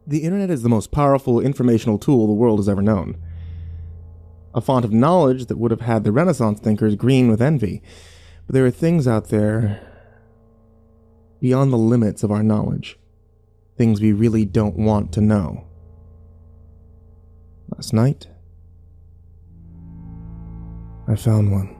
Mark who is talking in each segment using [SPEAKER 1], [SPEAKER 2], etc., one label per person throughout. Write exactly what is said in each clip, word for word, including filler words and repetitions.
[SPEAKER 1] The internet is the most powerful informational tool the world has ever known. A font of knowledge that would have had the Renaissance thinkers green with envy. But there are things out there beyond the limits of our knowledge. Things we really don't want to know. Last night, I found one.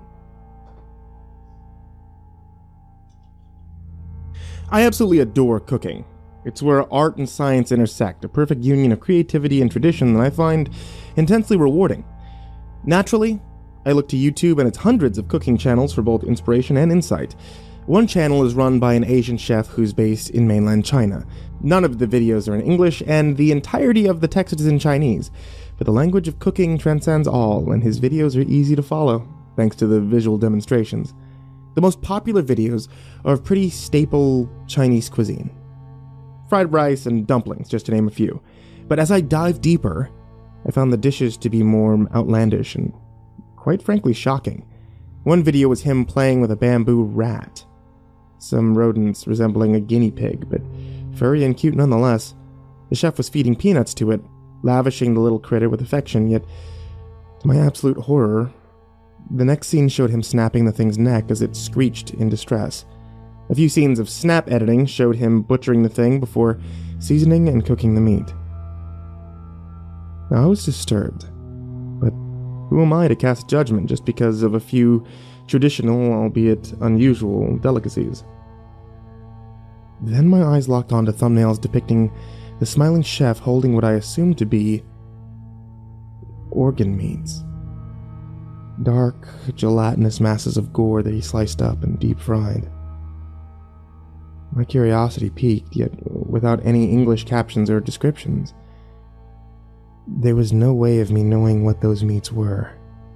[SPEAKER 1] I absolutely adore cooking. It's where art and science intersect, a perfect union of creativity and tradition that I find intensely rewarding. Naturally, I look to YouTube and its hundreds of cooking channels for both inspiration and insight. One channel is run by an Asian chef who's based in mainland China. None of the videos are in English, and the entirety of the text is in Chinese. But the language of cooking transcends all, and his videos are easy to follow, thanks to the visual demonstrations. The most popular videos are of pretty staple Chinese cuisine. Fried rice and dumplings, just to name a few. But as I dive deeper, I found the dishes to be more outlandish and, quite frankly, shocking. One video was him playing with a bamboo rat. Some rodents resembling a guinea pig, but furry and cute nonetheless. The chef was feeding peanuts to it, lavishing the little critter with affection, yet, to my absolute horror, the next scene showed him snapping the thing's neck as it screeched in distress. A few scenes of snap editing showed him butchering the thing before seasoning and cooking the meat. Now, I was disturbed, but who am I to cast judgment just because of a few traditional, albeit unusual, delicacies? Then my eyes locked onto thumbnails depicting the smiling chef holding what I assumed to be organ meats. Dark, gelatinous masses of gore that he sliced up and deep-fried. My curiosity piqued, yet without any English captions or descriptions. There was no way of me knowing what those meats were.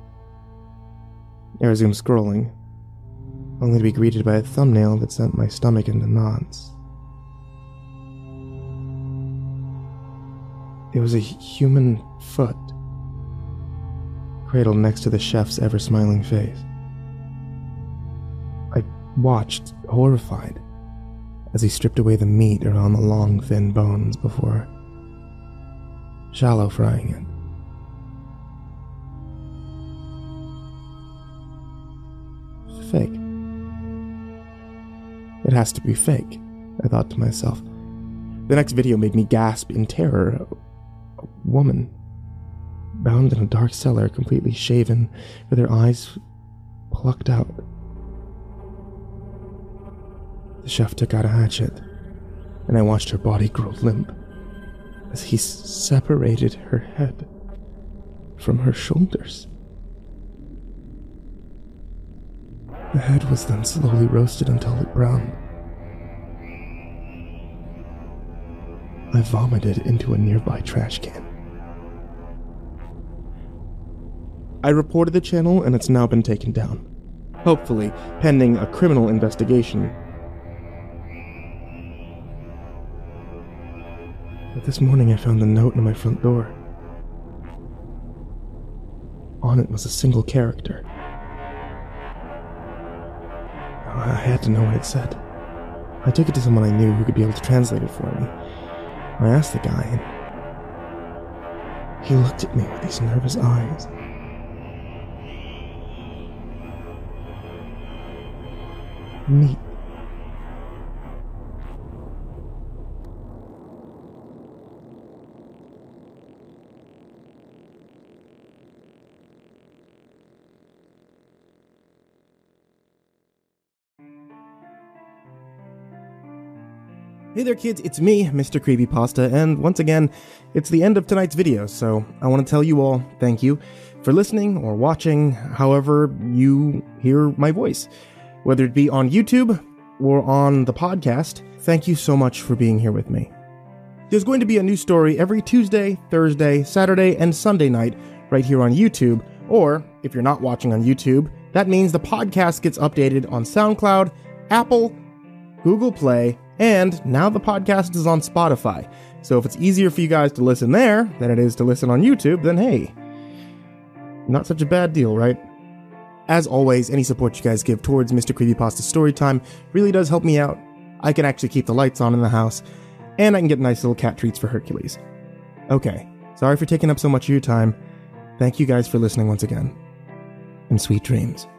[SPEAKER 1] I resumed scrolling, only to be greeted by a thumbnail that sent my stomach into knots. It was a human foot, cradled next to the chef's ever-smiling face. I watched, horrified, as he stripped away the meat around the long, thin bones before shallow frying it. Fake. It has to be fake, I thought to myself. The next video made me gasp in terror. A woman, bound in a dark cellar, completely shaven, with her eyes plucked out. The chef took out a hatchet, and I watched her body grow limp as he separated her head from her shoulders. The head was then slowly roasted until it browned. I vomited into a nearby trash can. I reported the channel, and it's now been taken down. Hopefully, pending a criminal investigation. But this morning I found a note on my front door. On it was a single character. I had to know what it said. I took it to someone I knew who could be able to translate it for me. I asked the guy, and he looked at me with these nervous eyes. Meat. Hey there kids, it's me, Mister Creepypasta, and once again, it's the end of tonight's video, so I want to tell you all thank you for listening or watching however you hear my voice. Whether it be on YouTube or on the podcast, thank you so much for being here with me. There's going to be a new story every Tuesday, Thursday, Saturday, and Sunday night right here on YouTube, or if you're not watching on YouTube, that means the podcast gets updated on SoundCloud, Apple, Google Play, and now the podcast is on Spotify. So if it's easier for you guys to listen there than it is to listen on YouTube, then hey, not such a bad deal, right? As always, any support you guys give towards Mister Creepypasta Storytime really does help me out. I can actually keep the lights on in the house, and I can get nice little cat treats for Hercules. Okay, sorry for taking up so much of your time. Thank you guys for listening once again. And sweet dreams.